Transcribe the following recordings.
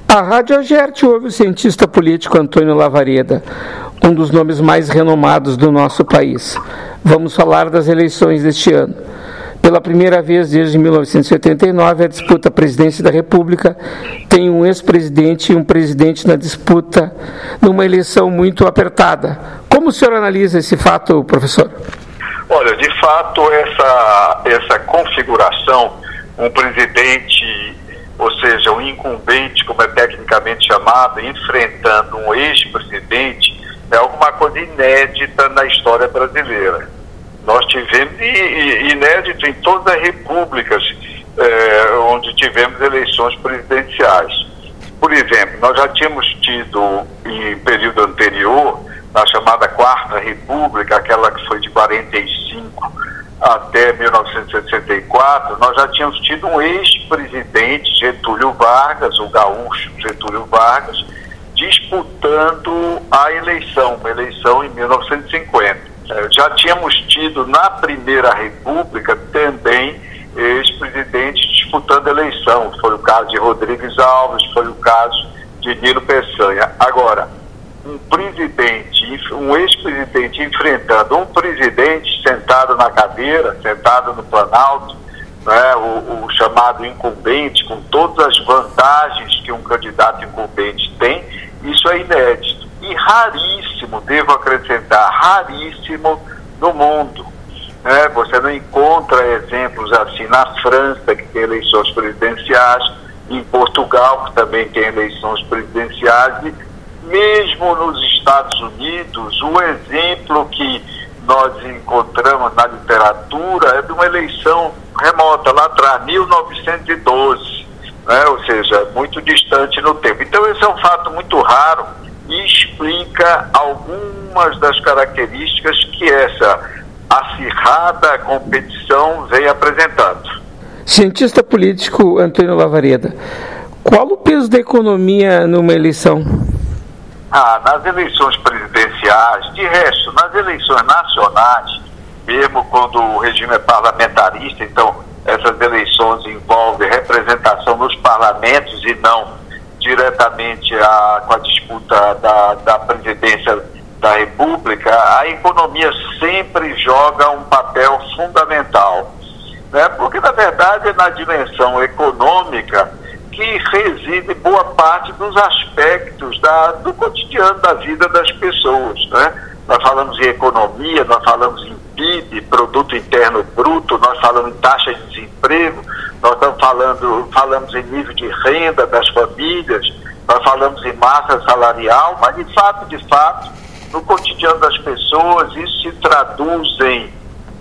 A Rádio Agerte ouve o cientista político Antônio Lavareda, um dos nomes mais renomados do nosso país. Vamos falar das eleições deste ano. Pela primeira vez desde 1989, a disputa à presidência da República tem um ex-presidente e um presidente na disputa numa eleição muito apertada. Como o senhor analisa esse fato, professor? Olha, de fato, essa configuração, um presidente, ou seja, um incumbente, como é tecnicamente chamado, enfrentando um ex-presidente, é alguma coisa inédita na história brasileira. Nós tivemos, inédito em todas as repúblicas onde tivemos eleições presidenciais. Por exemplo, nós já tínhamos tido, em período anterior, na chamada Quarta República, aquela que foi de 45 até 1964, nós já tínhamos tido um ex-presidente, Getúlio Vargas, o gaúcho Getúlio Vargas, disputando a eleição, uma eleição em 1950. Já tínhamos tido na Primeira República também ex-presidentes disputando a eleição. Foi o caso de Rodrigues Alves, foi o caso de Nilo Peçanha. Agora, um ex-presidente enfrentando um presidente sentado na cadeira, sentado no Planalto, né, o chamado incumbente, com todas as vantagens que um candidato incumbente tem, isso é inédito. E raríssimo, devo acrescentar, raríssimo no mundo. Né? Você não encontra exemplos assim na França, que tem eleições presidenciais, em Portugal, que também tem eleições presidenciais, e mesmo nos Estados Unidos, o exemplo que nós encontramos na literatura é de uma eleição remota, lá atrás, 1912, né? Ou seja, muito distante no tempo. Então esse é um fato muito raro e explica algumas das características que essa acirrada competição vem apresentando. Cientista político Antônio Lavareda, qual o peso da economia numa eleição? Nas eleições presidenciais, de resto, nas eleições nacionais, mesmo quando o regime é parlamentarista, então essas eleições envolvem representação nos parlamentos e não diretamente com a disputa da presidência da República, a economia sempre joga um papel fundamental, né? Porque, na verdade, é na dimensão econômica que reside boa parte dos aspectos do cotidiano da vida das pessoas, né? Nós falamos em economia, nós falamos em PIB, Produto Interno Bruto, nós falamos em taxa de desemprego, nós falamos em nível de renda das famílias, nós falamos em massa salarial, mas de fato, no cotidiano das pessoas, isso se traduz em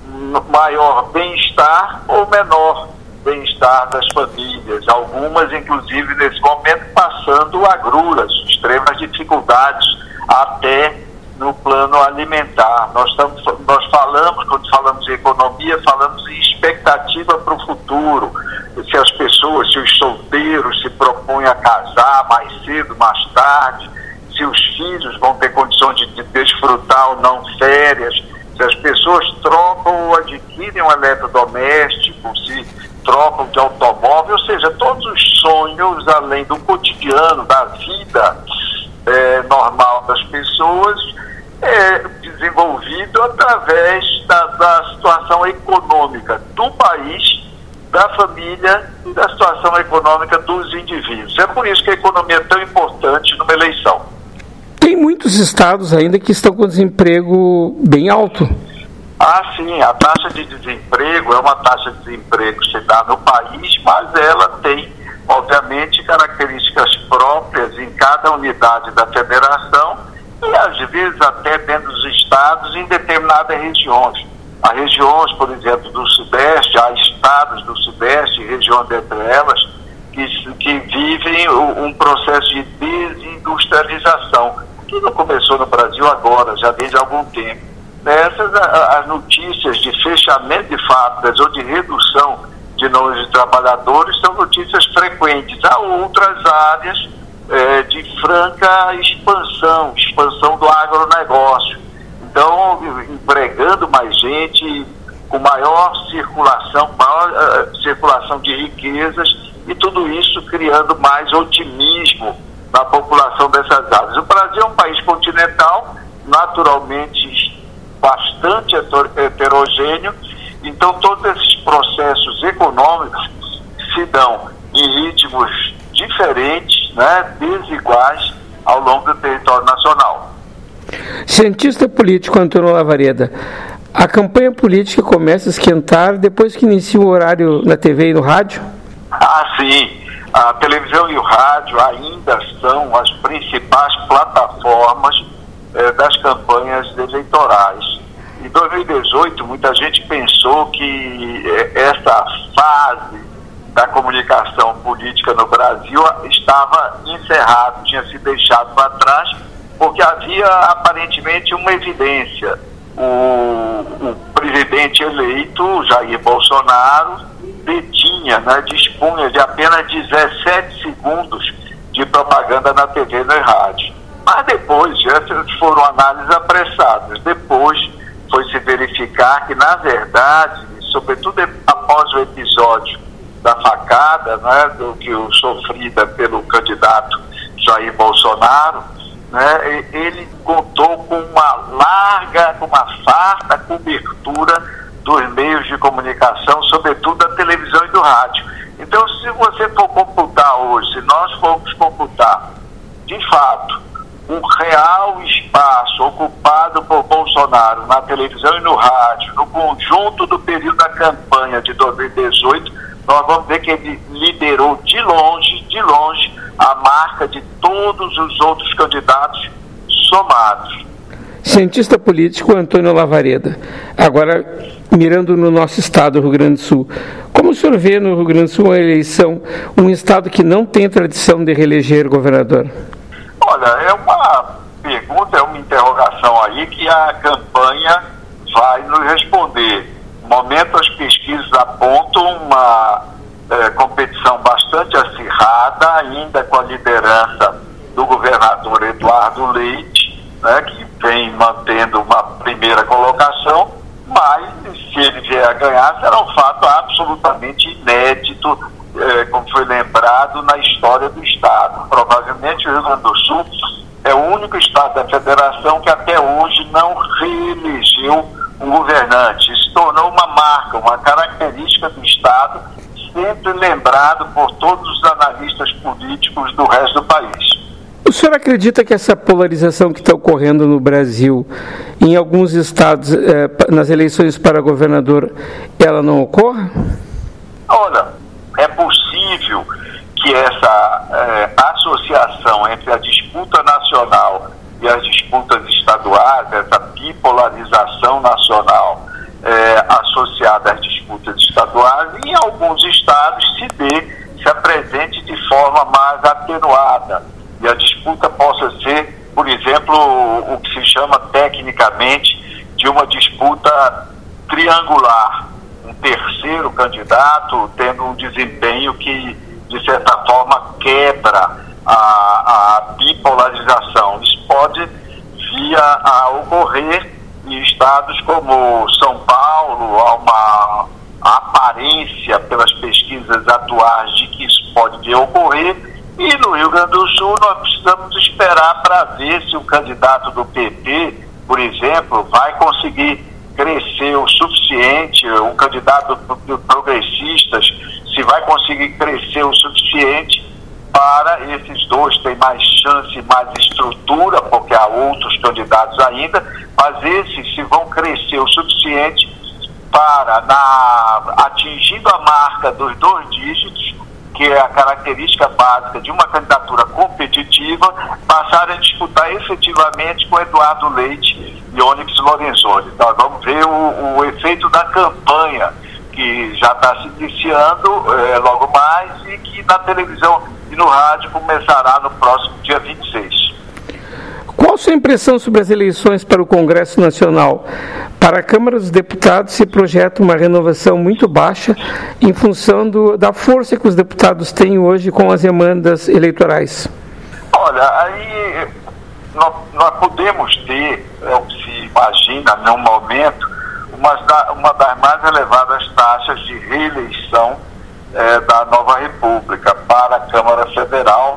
maior bem-estar ou menor bem-estar das famílias, algumas inclusive nesse momento passando agruras, extremas dificuldades até no plano alimentar. Nós falamos, quando falamos em economia, falamos em expectativa para o futuro, se as pessoas, se os solteiros se propõem a casar mais cedo, mais tarde, se os filhos vão ter condições de desfrutar ou não férias, se as pessoas trocam ou adquirem um eletrodoméstico, se trocam de automóvel, ou seja, todos os sonhos, além do cotidiano, da vida normal das pessoas, desenvolvido através da situação econômica do país, da família e da situação econômica dos indivíduos. É por isso que a economia é tão importante numa eleição. Tem muitos estados ainda que estão com desemprego bem alto. Sim, a taxa de desemprego é uma taxa de desemprego que se dá no país, mas ela tem, obviamente, características próprias em cada unidade da federação e, às vezes, até dentro dos estados, em determinadas regiões. Há regiões, por exemplo, do Sudeste, há estados do Sudeste, regiões dentre elas, que vivem um processo de desindustrialização, que não começou no Brasil agora, já desde algum tempo. As notícias de fechamento de fábricas ou de redução de número de trabalhadores são notícias frequentes. Há outras áreas de franca expansão do agronegócio. Então, empregando mais gente, com maior circulação de riquezas, e tudo isso criando mais otimismo na população dessas áreas. O Brasil é um país continental, naturalmente bastante heterogêneo, então todos esses processos econômicos se dão em ritmos diferentes, né, desiguais ao longo do território nacional. Cientista político Antônio Lavareda, a campanha política começa a esquentar depois que inicia o horário na TV e no rádio? Sim. A televisão e o rádio ainda são as principais plataformas das campanhas eleitorais. Em 2018, muita gente pensou que essa fase da comunicação política no Brasil estava encerrada, tinha sido deixado para trás, porque havia aparentemente uma evidência. O presidente eleito, Jair Bolsonaro, dispunha de apenas 17 segundos de propaganda na TV e no rádio. Mas depois, essas foram análises apressadas. Depois foi se verificar que, na verdade, sobretudo após o episódio da facada, né, sofrida pelo candidato Jair Bolsonaro, né, ele contou com uma farta cobertura dos meios de comunicação, sobretudo da televisão e do rádio. Então, se você for computar hoje, se nós formos computar, de fato, um real espaço ocupado por Bolsonaro na televisão e no rádio, no conjunto do período da campanha de 2018, nós vamos ver que ele liderou de longe, a marca de todos os outros candidatos somados. Cientista político Antônio Lavareda, agora mirando no nosso estado, Rio Grande do Sul, como o senhor vê no Rio Grande do Sul uma eleição, um estado que não tem tradição de reeleger governador? Olha, é uma pergunta, é uma interrogação aí que a campanha vai nos responder. No momento, as pesquisas apontam uma competição bastante acirrada, ainda com a liderança do governador Eduardo Leite, né, que vem mantendo uma primeira colocação, mas se ele vier a ganhar, será um fato absolutamente inédito, como foi lembrado na história do Estado. Provavelmente o Rio Grande do Sul é o único Estado da Federação que até hoje não reelegeu um governante. Isso tornou uma marca, uma característica do Estado, sempre lembrado por todos os analistas políticos do resto do país. O senhor acredita que essa polarização que está ocorrendo no Brasil, em alguns estados, nas eleições para governador, ela não ocorra? Olha, é possível que essa associação entre a disputa nacional e as disputas estaduais, essa bipolarização nacional associada às disputas estaduais, em alguns estados se apresente de forma mais atenuada e a disputa possa ser, por exemplo, o que se chama tecnicamente de uma disputa triangular, um terceiro candidato tendo um desempenho que, de certa forma, quebra a bipolarização. Isso pode vir a ocorrer em estados como São Paulo, há uma aparência pelas pesquisas atuais de que isso pode vir a ocorrer, e no Rio Grande do Sul nós precisamos esperar para ver se o candidato do PT, por exemplo, vai conseguir crescer o suficiente, o candidato dos progressistas, se vai conseguir crescer o suficiente para esses dois terem mais chance, mais estrutura, porque há outros candidatos ainda, mas esses se vão crescer o suficiente para, atingindo a marca dos 2 dígitos, que é a característica básica de uma candidatura competitiva, passarem a disputar efetivamente com Eduardo Leite e Onyx Lorenzoni. Nós vamos ver o efeito da campanha, que já está se iniciando logo mais, e que na televisão e no rádio começará no próximo dia 26. Qual a sua impressão sobre as eleições para o Congresso Nacional? Para a Câmara dos Deputados se projeta uma renovação muito baixa em função da força que os deputados têm hoje com as emendas eleitorais. Olha, aí nós podemos ter, o que se imagina num momento, uma das mais elevadas taxas de reeleição da nova República para a Câmara Federal,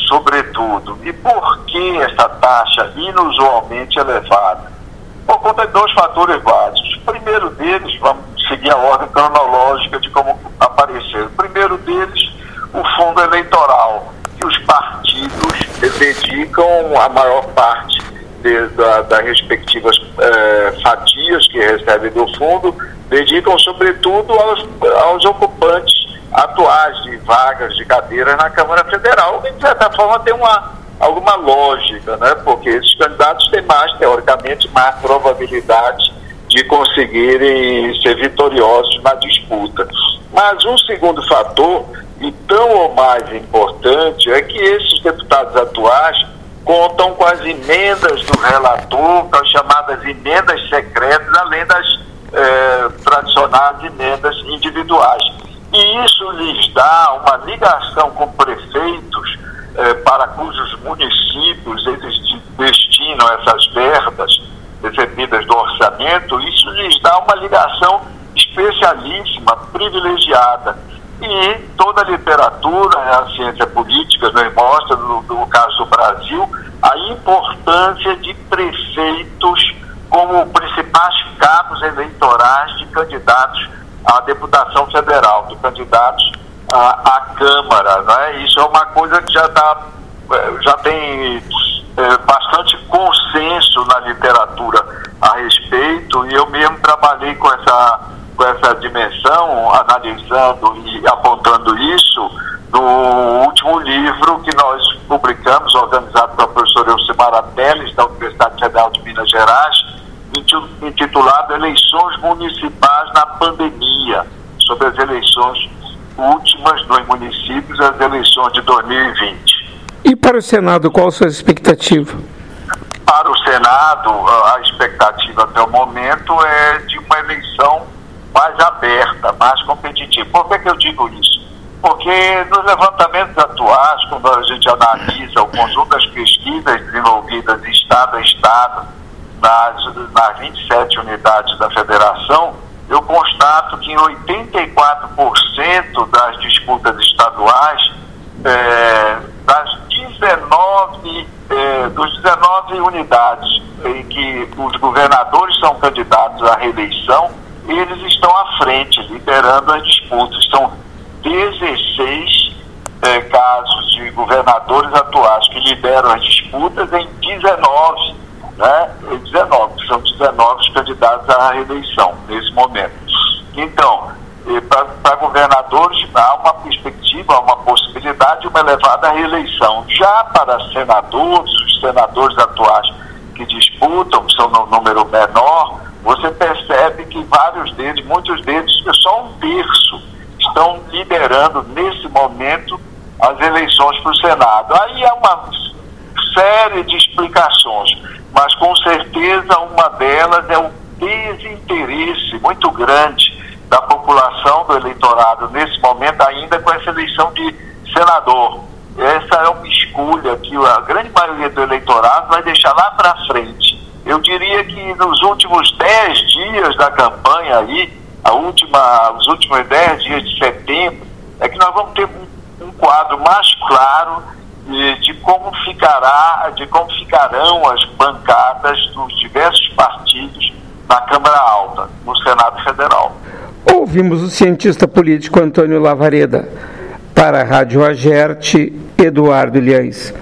sobretudo. E por que essa taxa inusualmente elevada? Por conta de dois fatores básicos. O primeiro deles, vamos seguir a ordem cronológica de como apareceu. O primeiro deles, o fundo eleitoral, que os partidos dedicam a maior parte das respectivas fatias que recebem do fundo, dedicam sobretudo aos ocupantes atuais de vagas de cadeiras na Câmara Federal, que de certa forma tem alguma lógica, né? Porque esses candidatos têm teoricamente, mais probabilidade de conseguirem ser vitoriosos na disputa. Mas um segundo fator, e tão ou mais importante, é que esses deputados atuais contam com as emendas do relator, com as chamadas emendas secretas, além das tradicionais emendas individuais. E isso lhes dá uma ligação com prefeitos para cujos municípios eles destinam essas verbas recebidas do orçamento. Isso lhes dá uma ligação especialíssima, privilegiada. E toda a literatura, a ciência política nos mostra, no caso do Brasil, a importância de prefeitos como principais cabos eleitorais de candidatos à deputação federal, de candidatos à Câmara, né? Isso é uma coisa que já tem bastante consenso na literatura a respeito, e eu mesmo trabalhei com essa dimensão, analisando e apontando isso no último livro que nós publicamos, organizado pela professora Elcimara Teles, da Universidade Federal de Minas Gerais, intitulado Eleições Municipais na Pandemia, sobre as eleições últimas nos municípios, as eleições de 2020. E para o Senado, qual a sua expectativa? Para o Senado, a expectativa até o momento é de uma eleição mais aberta, mais competitiva. Por que eu digo isso? Porque nos levantamentos atuais, quando a gente analisa o conjunto das pesquisas desenvolvidas estado a estado, nas 27 unidades da federação, eu constato que em 84% das disputas estaduais, dos 19 unidades em que os governadores são candidatos à reeleição, eles estão à frente, liderando as disputas. São 16 casos de governadores atuais que lideram as disputas em 19, né? São 19 os candidatos à reeleição nesse momento. Então, para governadores há uma perspectiva, há uma possibilidade de uma elevada reeleição. Já para senadores, os senadores atuais que disputam, são no número menor, você percebe que muitos deles, só um terço, estão liderando nesse momento as eleições para o Senado. Aí há uma série de explicações, mas com certeza uma delas é o desinteresse muito grande da população, do eleitorado, nesse momento ainda com essa eleição de senador. Essa é uma escolha que a grande maioria do eleitorado vai deixar lá para frente. Eu diria que nos últimos 10 dias da campanha aí, os últimos 10 dias de setembro, é que nós vamos ter um quadro mais claro de como ficarão as bancadas dos diversos partidos na Câmara Alta, no Senado Federal. Ouvimos o cientista político Antônio Lavareda. Para a Rádio Agerte, Eduardo Liães.